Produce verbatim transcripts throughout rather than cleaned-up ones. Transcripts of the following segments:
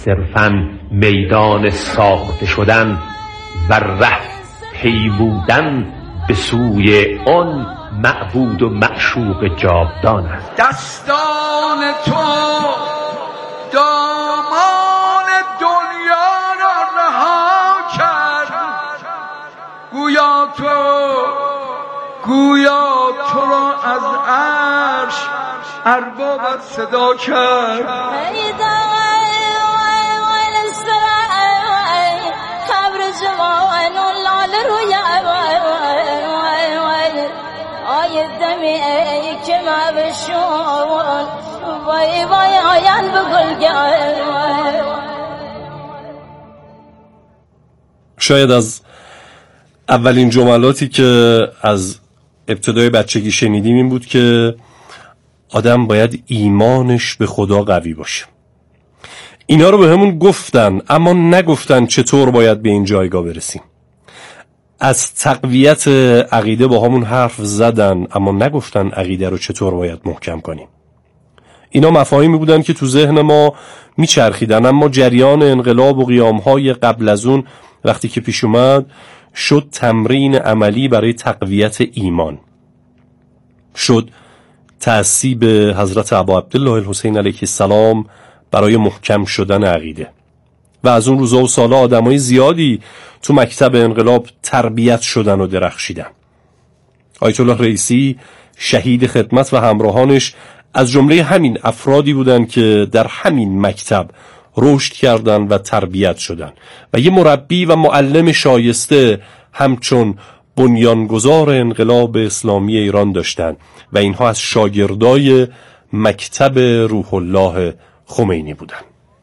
صرفاً میدان ساخته شدن و ره پیمودن به سوی آن معبود و معشوق جاودان است. دستان تو دامان دنیا را رها کرد، گویا تو گویا تو را از عرش اربابت صدا کرد. خبر زمان و لال روی آی دمی که مبشون وای وای آین به گلگل. شاید از اولین جملاتی که از ابتدای بچگی شنیدیم این بود که آدم باید ایمانش به خدا قوی باشه. اینا رو به همون گفتن، اما نگفتن چطور باید به این جایگاه برسیم. از تقویت عقیده با همون حرف زدن، اما نگفتن عقیده رو چطور باید محکم کنیم. اینا مفاهیمی بودن که تو ذهن ما میچرخیدن، اما جریان انقلاب و قیامهای قبل از اون وقتی که پیش اومد شد تمرین عملی برای تقویت ایمان، شد تعصیب حضرت ابا عبدالله الحسین علیه السلام برای محکم شدن عقیده. و از اون روزا و سالا آدمای زیادی تو مکتب انقلاب تربیت شدن و درخشیدن. آیت الله رئیسی شهید خدمت و همراهانش از جمله همین افرادی بودن که در همین مکتب رشد کردن و تربیت شدن و یه مربی و معلم شایسته همچون بنیانگذار انقلاب اسلامی ایران داشتن و اینها از شاگردای مکتب روح الله خمینی بودن.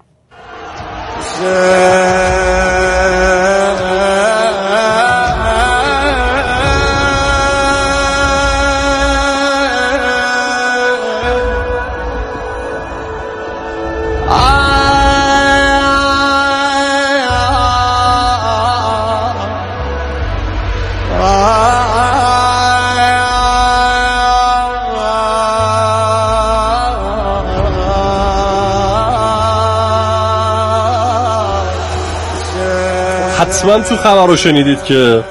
حتما تو خبر رو شنیدید که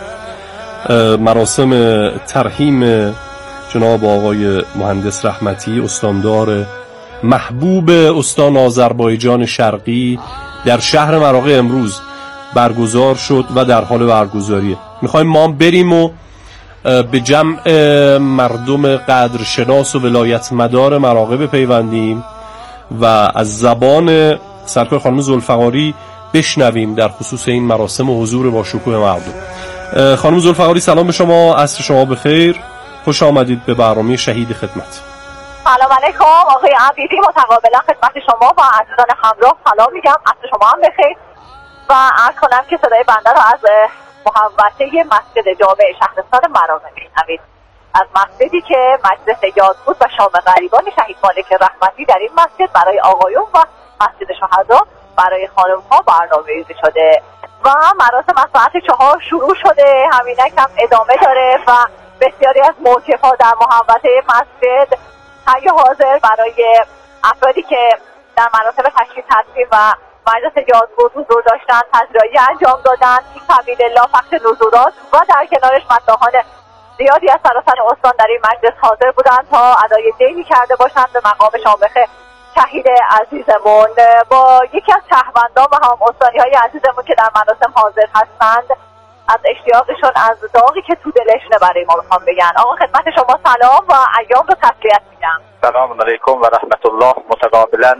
مراسم ترحیم جناب آقای مهندس رحمتی، استاندار محبوب استان آذربایجان شرقی، در شهر مراغه امروز برگزار شد و در حال برگزاریه. میخوایم ما بریم و به جمع مردم قدرشناس و ولایت مدار مراغه بپیوندیم و از زبان سرکار خانم ذوالفقاری بشنویم در خصوص این مراسم و حضور با شکوه مردم. خانم ذوالفقاری سلام به شما، عصر شما بخیر، خوش آمدید به برنامه شهید خدمت. سلام علیکم آقای عبیدی، متقابلا خدمت شما و عزیزان همراه سلام میگم، عصر شما هم بخیر و عرض کنم که صدای بنده رو از محوطه مسجد جامع شهرستان مراغه میشنوید، از مسجدی که مجلس یادبود و شام غریبان شهید مالک رحمتی در این مسجد برای آقایون و مسجد شهدا برای خانم ها برنامه‌ریزی شده و مراسم از ساعت چهار شروع شده، همینک هم ادامه داره و بسیاری از موقف‌ها در محوطه مسجد تهیه حاضر برای افرادی که در مراسم تشکیل تصویر و مجلس یادبود حضور داشتن پذیرایی انجام دادن. این سبیل الله پخش نزولات و در کنارش مداحان زیادی از سراسر استان در این مجلس حاضر بودند تا ادای دینی کرده باشند به مقام شامخ شهید عزیزمون. با یکی از شهروندان و هم استانی های عزیزمون که در مراسم حاضر هستند از اشتیاقشون، از داغی که تو دلشونه برای ما میخوام بگن. آقا خدمت شما سلام و ایام رو تسلیت میگم. سلام علیکم و رحمت الله. متقابلا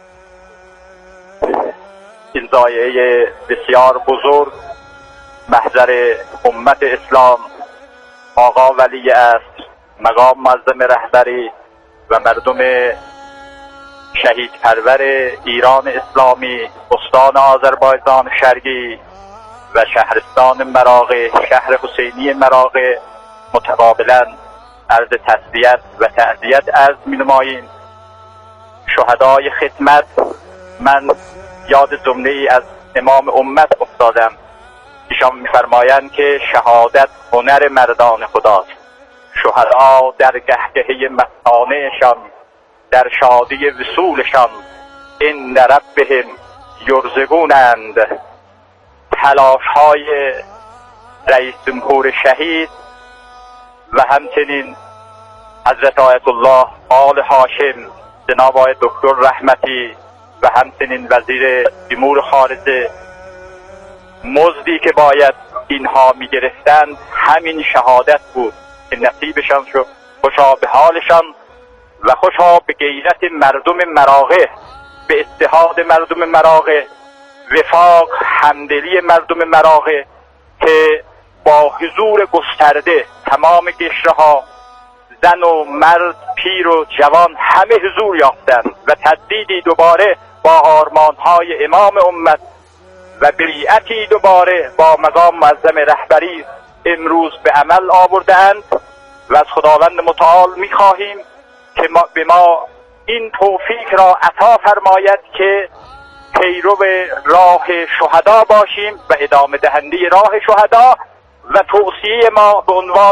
این ضایعه بسیار بزرگ محضر امت اسلام، آقا ولی عصر، مقام معظم رهبری و مردم شهید پرور ایران اسلامی، استان آذربایجان شرقی و شهرستان مراغه، شهر حسینی مراغه، متقابلا عرض تسلیت و تعزیت عرض می‌نماییم. شهدای خدمت، من یاد جمله‌ای از امام امت افتادم، ایشان می‌فرمایند که شهادت هنر مردان خداست. شهدا در گهگهه مستانه‌شان، در شادی وصولشان، این ربهم یرزگونند تلاش های رئیس جمهور شهید و همچنین حضرت آیت الله آل هاشم جناب آقای دکتر رحمتی و همچنین وزیر امور خارجه مزدی که باید اینها میگرفتند همین شهادت بود که نصیبشان شد. خوشا به حالشان و خوشا به غیرت مردم مراغه، به اتحاد مردم مراغه، وفاق همدلی مردم مراغه که با حضور گسترده تمام قشرها، زن و مرد، پیر و جوان همه حضور یافتند و تجدیدی دوباره با آرمانهای امام امت و بیعتی دوباره با مقام معظم رهبری امروز به عمل آوردند و از خداوند متعال می‌خواهیم که ما به ما این توفیق را عطا فرماید که پیرو راه شهدا باشیم و ادامه دهنده راه شهدا و توصیه ما به عنوان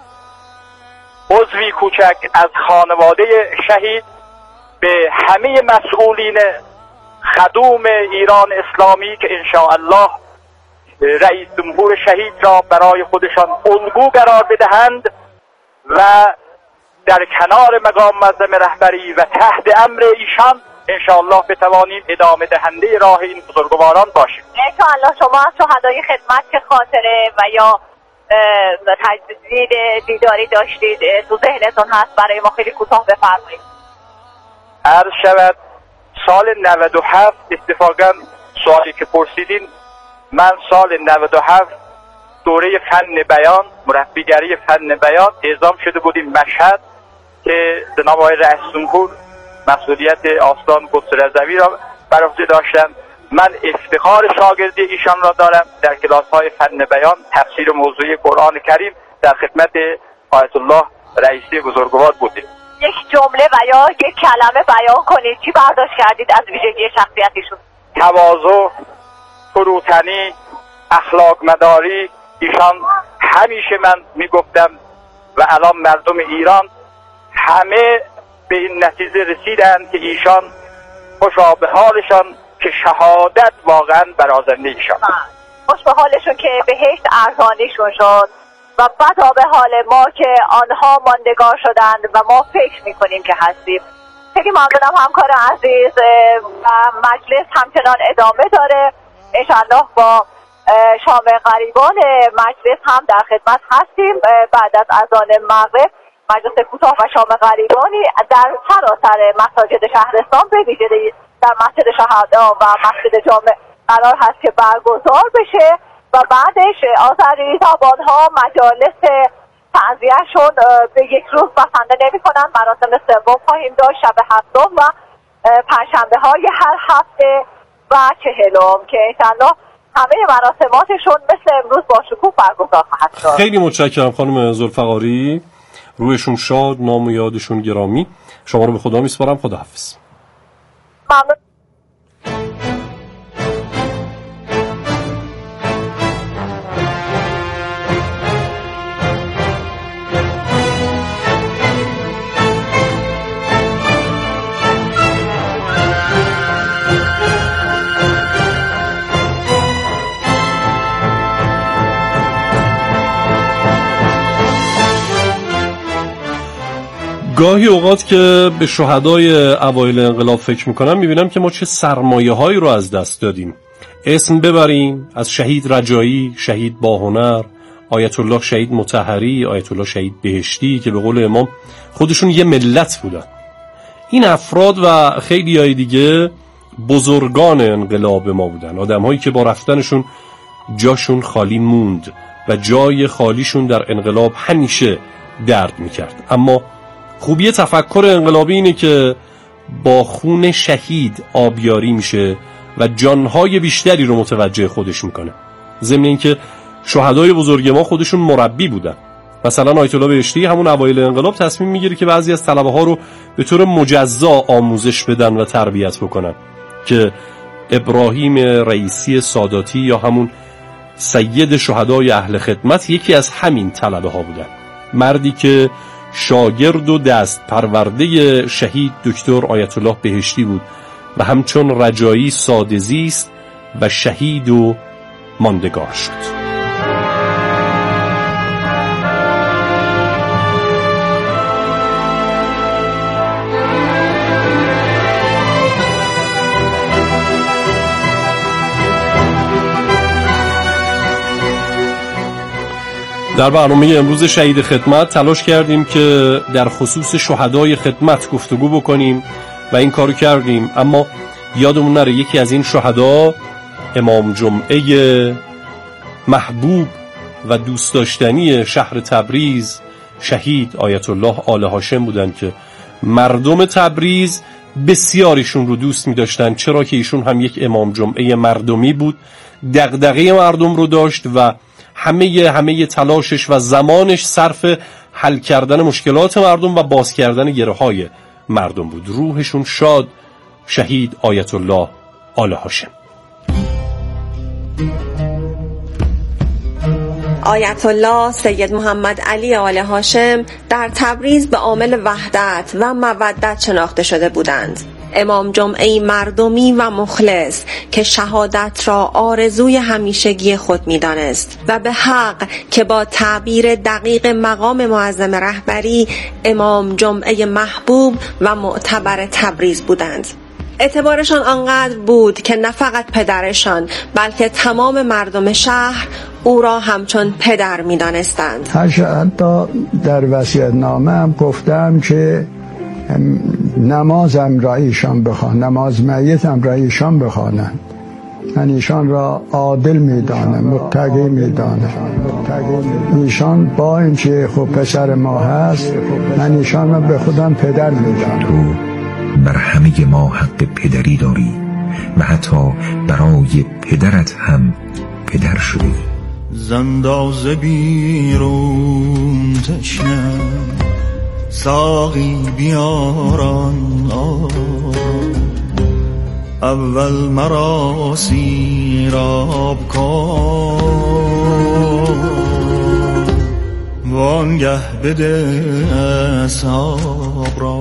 عضوی کوچک از خانواده شهید به همه مسئولین خدوم ایران اسلامی که انشاءالله رئیس جمهور شهید را برای خودشان الگو قرار بدهند و در کنار مقام معظم رهبری و تحت امر ایشان انشاءالله بتوانیم ادامه دهنده راه این بزرگواران باشیم. انشاءالله شما از شهدای خدمت چه خاطره و یا تجدید دیداری داشتید تو ذهنتون هست برای ما خیلی کوتاه بفرمایید. عرض شود سال نود و هفت اتفاقا سوالی که پرسیدین، من سال نود و هفت دوره فن بیان، مربیگری فن بیان اعزام شده بودیم مشهد که جناب آقای رئیس جمهور مسئولیت آستان قدس رضوی را بر عهده داشتند. من افتخار شاگردی ایشان را دارم. در کلاس‌های فن بیان تفسیر موضوعی قرآن کریم در خدمت آیت الله رئیسی بزرگوار بودیم. یک جمله و یا یک کلمه بیان کنید چی برداشت کردید از ویژگی شخصیتیشون؟ تواضع، فروتنی، اخلاق مداری. ایشان همیشه من میگفتم و الان مردم ایران همه به این نتیجه رسیدند که ایشان خوشا به حالشان که شهادت واقعا برازنده ایشان. خوش به حالشون که بهشت ارزانیشون شد و بدا به حال ما که آنها ماندگار شدند و ما فکر میکنیم که هستیم. خیلی ممنونم همکار عزیز و مجلس همچنان ادامه داره. انشاءالله با شام غریبان مجلس هم در خدمت هستیم. بعد از اذان مغرب مجلس کوتاه و شام غریبانی در سراسر مساجد شهرستان به ویژه در مسجد شهدا و مسجد جامع قرار هست که برگزار بشه و بعدش آذری زبانها مجالس تعزیه‌شون به یک روز بسنده نمی‌کنن. مراسم سوم خواهیم داشت شب هفتم و پنجشنبه های هر هفته و چهلم که انشاءالله همه مراسماتشون مثل امروز با شکوه برگزار خواهد شد. خیلی متشکرم خانم ذوالفقاری، روحشون شاد، نام و یادشون گرامی. شما رو به خدا میسپارم. خداحافظ. ممنون. گاهی اوقات که به شهدای اوایل انقلاب فکر میکنم میبینم که ما چه سرمایه هایی رو از دست دادیم. اسم ببریم از شهید رجایی، شهید باهنر، آیت الله شهید مطهری، آیت الله شهید بهشتی که به قول امام خودشون یه ملت بودن. این افراد و خیلی های دیگه بزرگان انقلاب ما بودن، آدم هایی که با رفتنشون جاشون خالی موند و جای خالیشون در انقلاب همیشه درد میکرد. اما خوبی تفکر انقلابی اینه که با خون شهید آبیاری میشه و جانهای بیشتری رو متوجه خودش میکنه. ضمن اینکه شهدای بزرگ ما خودشون مربی بودن. مثلا آیت الله بهشتی همون اوایل انقلاب تصمیم میگیره که بعضی از طلبه ها رو به طور مجزا آموزش بدن و تربیت بکنن که ابراهیم رئیسی ساداتی یا همون سید شهدای اهل خدمت یکی از همین طلبه ها بودن. مردی که شاگرد و دست پرورده شهید دکتر آیت الله بهشتی بود و همچون رجایی ساده زیست و شهید و ماندگار شد. در برنامه امروز شهید خدمت تلاش کردیم که در خصوص شهدای خدمت گفتگو بکنیم و این کارو کردیم، اما یادمون نره یکی از این شهدا امام جمعه محبوب و دوست داشتنی شهر تبریز شهید آیت الله آل هاشم بودن که مردم تبریز بسیاریشون رو دوست می داشتن، چرا که ایشون هم یک امام جمعه مردمی بود، دغدغه مردم رو داشت و همه همه تلاشش و زمانش صرف حل کردن مشکلات مردم و باز کردن گره‌های مردم بود. روحشون شاد. شهید آیت الله آل هاشم. آیت الله سید محمد علی آل هاشم در تبریز به عامل وحدت و مودت شناخته شده بودند. امام جمعه مردمی و مخلص که شهادت را آرزوی همیشگی خود می‌دانست و به حق که با تعبیر دقیق مقام معظم رهبری امام جمعه محبوب و معتبر تبریز بودند. اعتبارشان آنقدر بود که نه فقط پدرشان بلکه تمام مردم شهر او را همچون پدر می‌دانستند. حتی در وصیت‌نامه هم گفتم که نمازم را ایشان بخوان، نماز میتم را ایشان بخوانند. من ایشان را عادل میدانم، متقی میدانم. ایشان با اینکه خب پسر ما هست، من ایشان را به خودم پدر میدانم. تو بر همه ما حق پدری داری و حتی برای پدرت هم پدر شدی. زنداز بیرون تشنه ساقی بیاران اول مرا سیراب کن وانگه بده اصحاب را.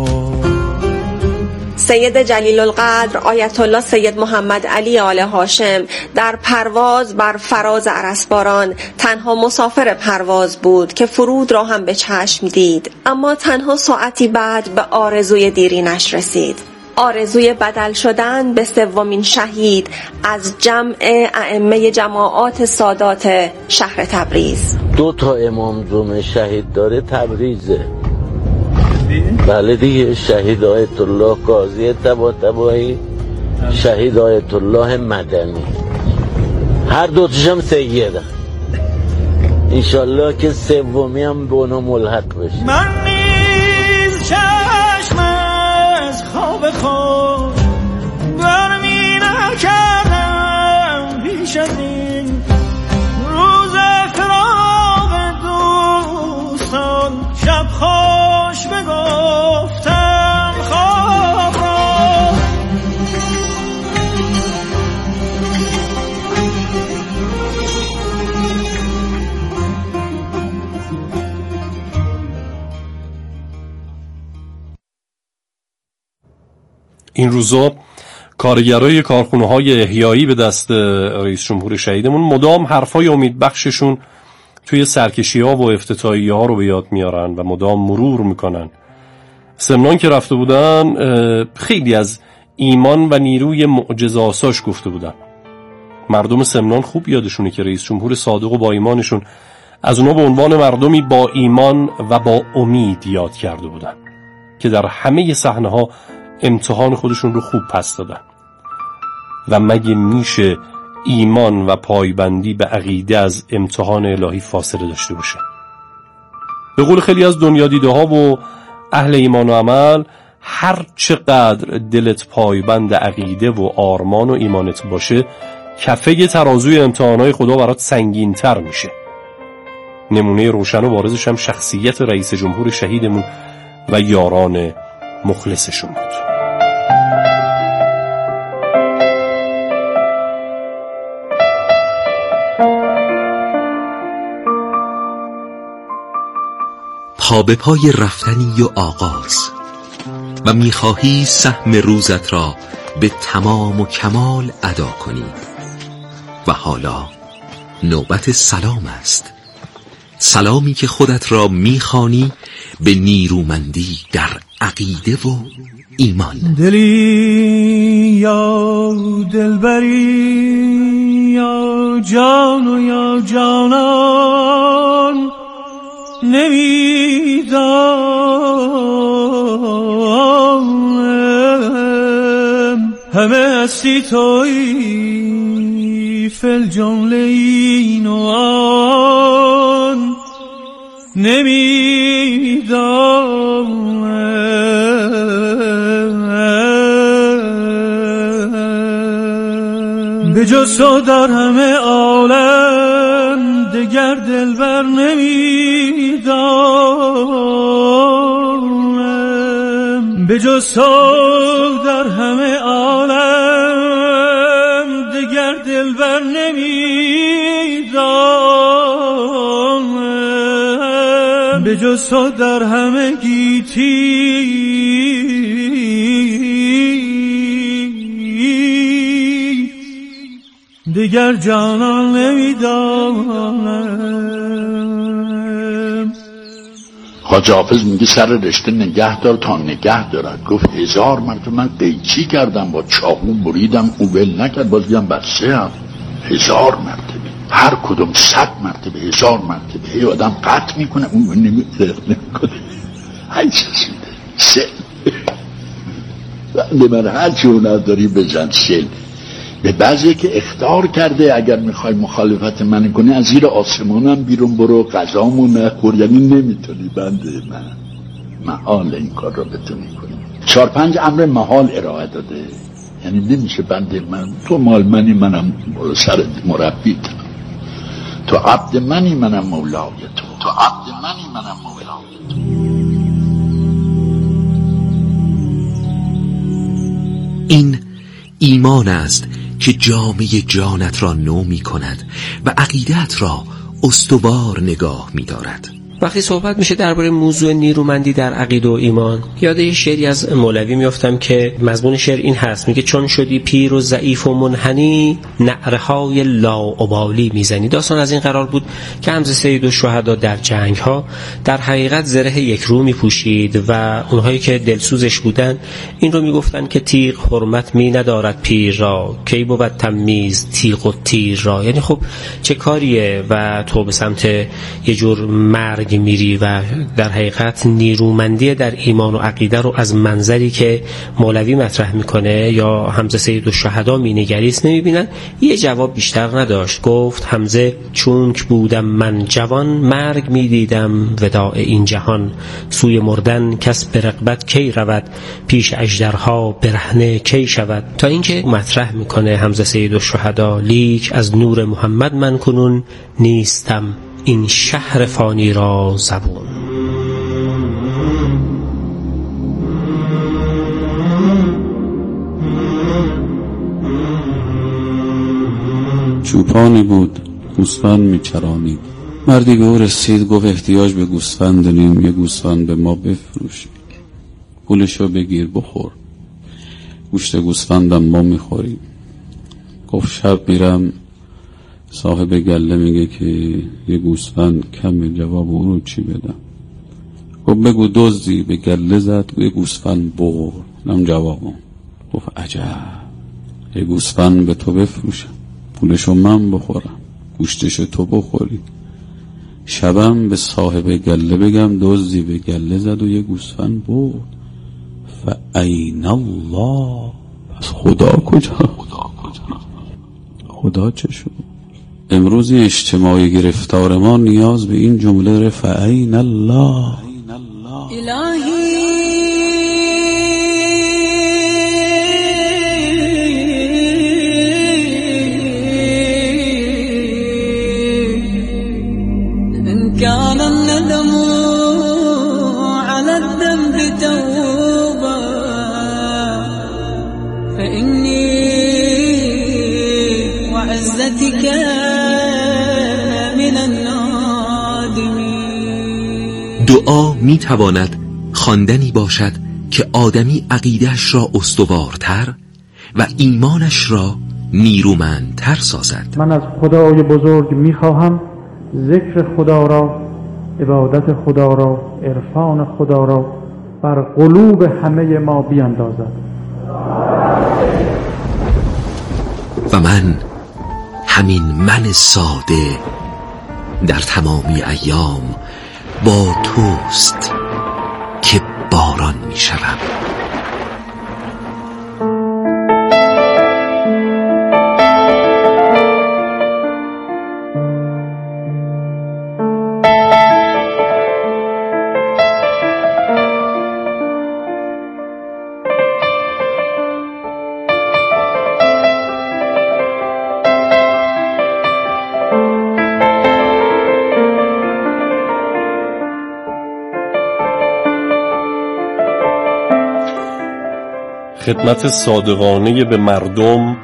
سید جلیل القدر آیت الله سید محمد علی آل هاشم در پرواز بر فراز ارسباران تنها مسافر پرواز بود که فرود را هم به چشم دید، اما تنها ساعتی بعد به آرزوی دیرینش رسید، آرزوی بدل شدن به سومین شهید از جمع ائمه جماعات سادات شهر تبریز. دو تا امام جمعه شهید داره تبریزه. بله دیگه، شهید آیت الله قاضی طباطبایی، شهید آیت الله مدنی، هر دوتش هم سیدن. انشالله که سومی هم به اونا ملحق بشه. من نیز چشم از خواب خود برمی نکردم پیش از این روز فراق دوستان، شب خوش بگفتم خواب را. این روزا کارگرای کارخونه‌های احیایی به دست رئیس جمهور شهیدمون مدام حرفای امیدبخششون توی سرکشی‌ها و افتتاحیه‌ها رو به یاد میارن و مدام مرور میکنن. سمنان که رفته بودن خیلی از ایمان و نیروی معجزه‌آساش گفته بودن. مردم سمنان خوب یادشونه که رئیس جمهور صادق و با ایمانشون از اونا به عنوان مردمی با ایمان و با امید یاد کرده بودن که در همه صحنه‌ها امتحان خودشون رو خوب پس دادن. و مگه میشه ایمان و پایبندی به عقیده از امتحان الهی فاصله داشته باشه؟ به قول خیلی از دنیا دیده ها و اهل ایمان و عمل، هر چقدر دلت پایبند عقیده و آرمان و ایمانت باشه، کفه ترازوی امتحانهای خدا برات سنگین تر میشه. نمونه روشن و بارزش هم شخصیت رئیس جمهور شهیدمون و یاران مخلصشون بود. پا به پای رفتنی و آغاز و میخواهی سهم روزت را به تمام و کمال ادا کنید. و حالا نوبت سلام است، سلامی که خودت را میخوانی به نیرومندی در عقیده و ایمان. دلی یا دلبری یا جان و یا جانان نمیدانم، همه هستی تویی فل جمله این و آن نمیدانم، به جز تو در همه عالم دگر دلبر نمیدانم، به جز تو در همه عالم دگر دلبر نمیدانم، به جز تو در همه گیتی دیگر جانان نمیدانم. خواجه حافظ میگه سر رشته نگه دار تا نگه دارد. گفت هزار مرتبه من قیچی کردم با چاقو بریدم او ول نکرد، باز دیدم بسه هم هزار مرتبه، هر کدوم صد مرتبه هزار مرتبه هی آدم قطع میکنه اون نمیکنه هی چسیده سل بنده من هر چه هنر داری بزن سل. به بعضی که اخطار کرده اگر میخوای مخالفت من کنی از زیر آسمانم بیرون برو غذامو نخور، یعنی نمیتونی بنده من محال این کار را بتونی کنی. چار پنج امر محال ارائه داده، یعنی نمیشه بنده من تو مال منی منم سر مربیت، تو عبد منی منم مولای تو، تو عبد منی منم مولای تو. این ایمان است که جامعه جانت را نو می کند و عقیدت را استوار نگاه می دارد. وقتی صحبت میشه درباره موضوع نیرومندی در عقیده و ایمان، یاد یه شعری از مولوی میافتم که مضمون شعر این هست، میگه چون شدی پیر و ضعیف و منحنی نعرهای لاابالی میزنی. داستان از این قرار بود که حمزه سید الشهدا در جنگ ها در حقیقت زره یک رو میپوشید و اونهایی که دلسوزش بودن این رو میگفتن که تیغ حرمت می ندارد پیر را، کی بود تمیز تیغ و تیر را. یعنی خب چه کاریه و تو به سمت یه جور مرگ میری و در حقیقت نیرومندی در ایمان و عقیده رو از منظری که مولوی مطرح میکنه یا حمزه سید الشهدا مینگریست نمیبینن. یه جواب بیشتر نداشت، گفت حمزه چونک بودم من جوان مرگ میدیدم وداع این جهان، سوی مردن کس به رغبت کی رود پیش اژدرها برهنه کی شود. تا اینکه مطرح میکنه حمزه سید الشهدا لیک از نور محمد من کنون نیستم این شهر فانی را زبون. چوپانی بود گوسفند میچرانید، مردی به او رسید گفت احتیاج به گوسفند داریم، یه گوسفند به ما بفروش، پولشو بگیر بخور، گوشت گوسفندم ما میخوریم. گفت شب میرم صاحب گله میگه که یه گوسفند کم، جواب او رو چی بدم؟ گفت بگو دزدی به گله زد یه گوسفند برد. نم جوابم. گفت عجب، یه گوسفند به تو بفروشم، پولشو من بخورم، گوشتشو تو بخوری، شبم به صاحب گله بگم دزدی به گله زد و یه گوسفند برد. فاین الله، پس خدا کجا؟ خدا کجا؟ خدا چه شد؟ امروز اجتماعی گرفتار ما نیاز به این جمله ره فاین الله. الهی إن كان الندم على الذنب توبة فإني وعزتك من النادمين. دعا می تواند خواندنی باشد که آدمی عقیدهش را استوارتر و ایمانش را نیرومندتر سازد. من از خدای بزرگ میخواهم ذکر خدا را، عبادت خدا را، عرفان خدا را بر قلوب همه ما بیندازد. و من همین من ساده در تمامی ایام با توست که باران می شوم. خدمت صادقانه به مردم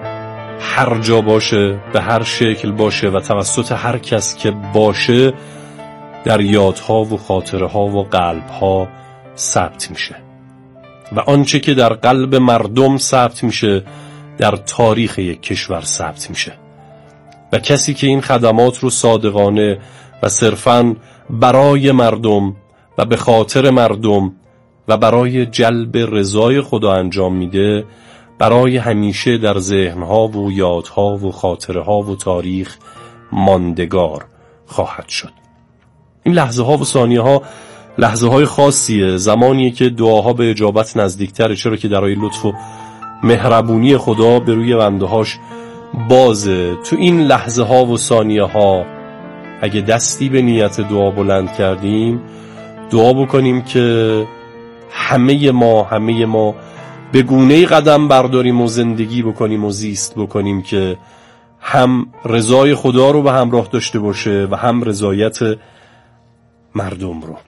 هر جا باشه، به هر شکل باشه و توسط هر کس که باشه در یادها و خاطرها و قلبها ثبت میشه و آنچه که در قلب مردم ثبت میشه در تاریخ یک کشور ثبت میشه و کسی که این خدمات رو صادقانه و صرفاً برای مردم و به خاطر مردم و برای جلب رضای خدا انجام میده، برای همیشه در ذهنها و یادها و خاطرها و تاریخ ماندگار خواهد شد. این لحظه ها و ثانیه ها لحظه های خاصیه، زمانیه که دعاها به اجابت نزدیکتره، چرا که درای لطف و مهربونی خدا به روی بندهاش بازه. تو این لحظه ها و ثانیه ها اگه دستی به نیت دعا بلند کردیم، دعا بکنیم که همه ما همه ما به گونه‌ای قدم برداریم و زندگی بکنیم و زیست بکنیم که هم رضای خدا رو به همراه داشته باشه و هم رضایت مردم رو.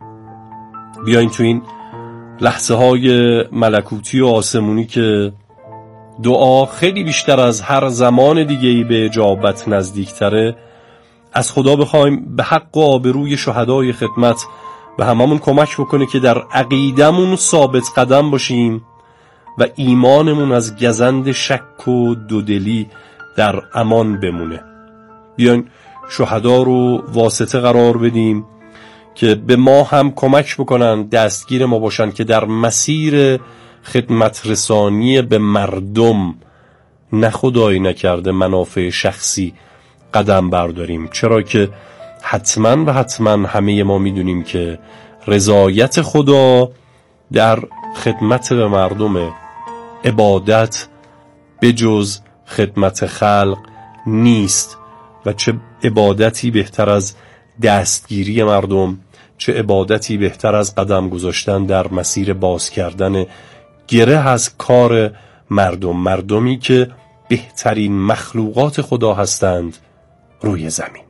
بیاین تو این لحظه های ملکوتی و آسمونی که دعا خیلی بیشتر از هر زمان دیگه‌ای به اجابت نزدیکتره، از خدا بخوایم به حق و آبروی شهدای خدمت به هممون کمک بکنه که در عقیدمون ثابت قدم باشیم و ایمانمون از گزند شک و دودلی در امان بمونه. بیاین شهدا رو واسطه قرار بدیم که به ما هم کمک بکنن، دستگیر ما باشن که در مسیر خدمت رسانی به مردم نه خدایی نکرده منافع شخصی قدم برداریم، چرا که حتما و حتما همه ما میدونیم که رضایت خدا در خدمت به مردم، عبادت به جز خدمت خلق نیست و چه عبادتی بهتر از دستگیری مردم، چه عبادتی بهتر از قدم گذاشتن در مسیر باز کردن گره از کار مردم، مردمی که بهترین مخلوقات خدا هستند روی زمین.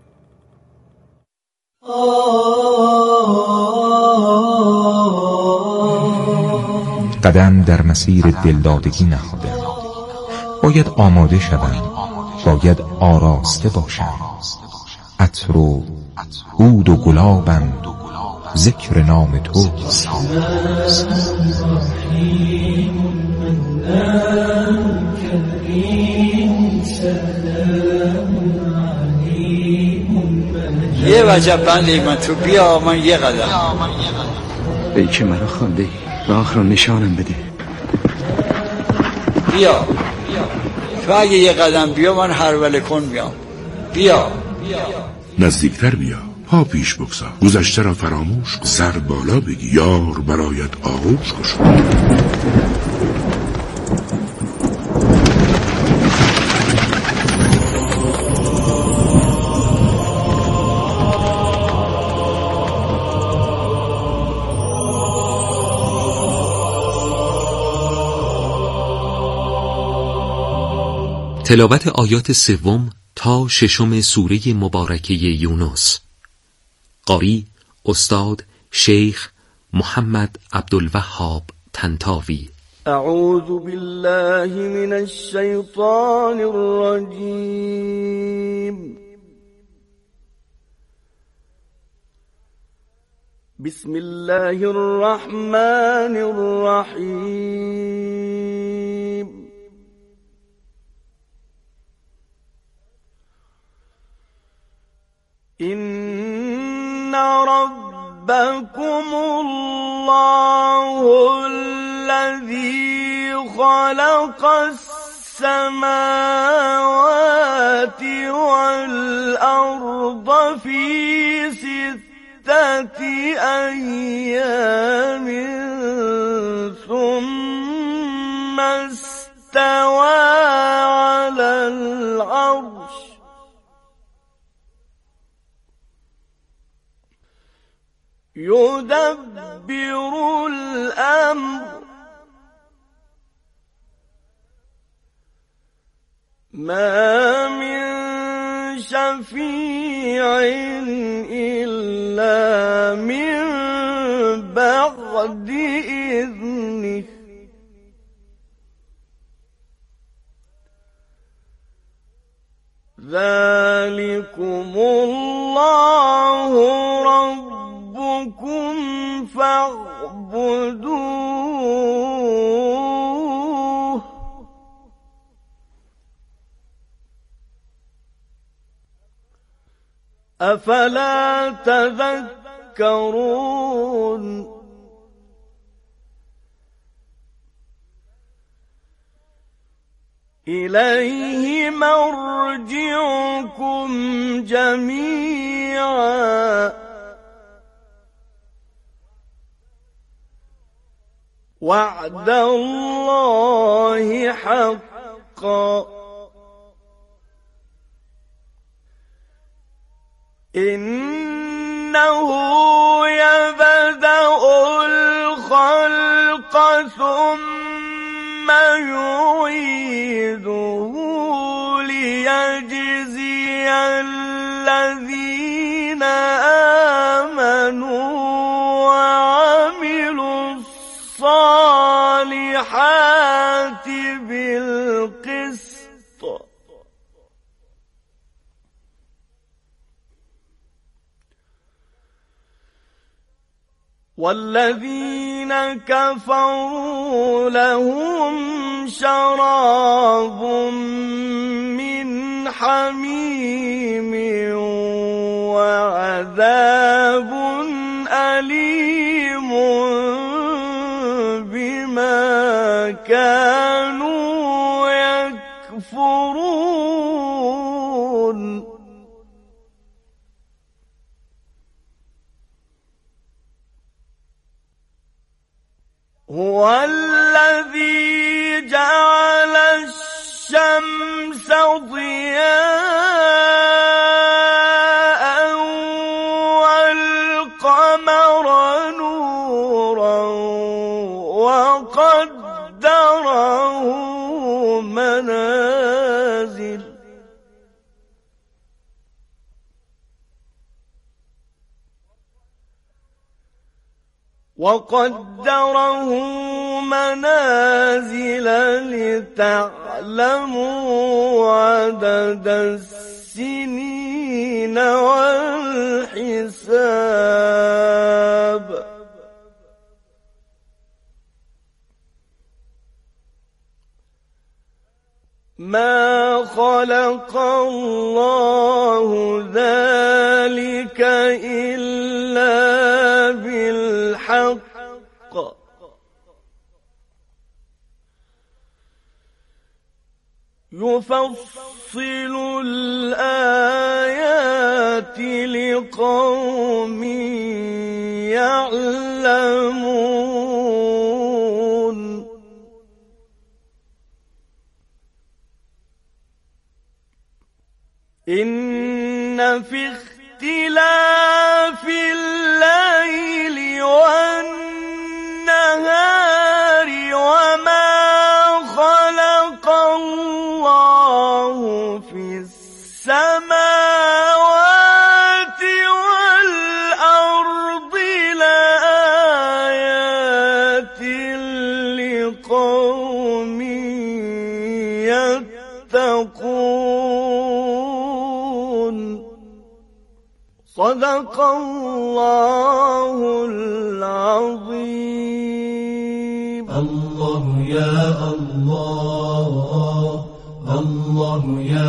قدم در مسیر دلدادگی نهادم، باید آماده شوم، باید آراسته باشم. عطر و عود و گلابم، ذکر نام تو. یه وجب بندی من تو، بیا من یه قدم. ای که مرا خواندی و آخر نشانم بده. بیا تو اگه یه قدم بیا من هروله کن بیام. بیا نزدیکتر بیا، پا پیش بگذار، گذشته را فراموش کن، سر بالا بگی، یار برایت آغوش کشون. تلاوت آیات سوم تا ششم سوره مبارکه یونس. قاری استاد شیخ محمد عبدالوهاب طنطاوی. اعوذ بالله من الشیطان الرجیم. بسم الله الرحمن الرحیم. إن ربكم الله الذي خلق السماوات والأرض في ستة أيام ثم استوى على العرش يدبر الأمر ما من شفيع إلا من بعد إذنه ذلكم الله ربكم فاعبدوه أفلا تذكرون إليه مرجعكم جميعا وعد الله حقا إنه يبدأ الخلق ثم يعيده ليجزي الذين آمنوا وعملوا الصالحات بالقسط والذين كفروا لهم شراب من حميم وعذاب أليم بما كانوا يكفرون هو الذي جعل الشمس ضياء والقمر نورا وقدره منازل وقدره منازل لتعلموا عدد السنين والحساب ما خلق الله ذلك إلا بالحق يفصل الآيات لقوم يعلمون إن في اختلاف الليل والنهار وما خلق الله في السماوات والأرض لآيات لقوم يتقون صدق الله العظيم. الله يا الله الله يا